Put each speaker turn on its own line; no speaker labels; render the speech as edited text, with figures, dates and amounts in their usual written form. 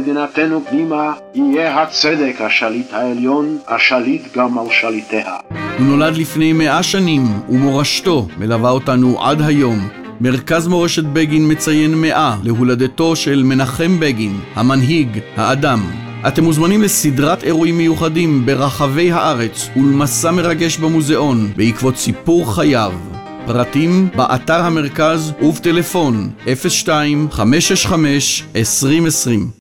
מדינתנו פנימה יהיה הצדק השליט העליון, השליט גם על שליטיה.
הוא נולד לפני 100 שנים, ומורשתו מלווה אותנו עד היום. מרכז מורשת בגין מציין 100 להולדתו של מנחם בגין, המנהיג, האדם. אתם מוזמנים לסדרת אירועים מיוחדים ברחבי הארץ ולמסע מרגש במוזיאון בעקבות סיפור חייו. פרטים באתר המרכז ובטלפון 02-565-2020.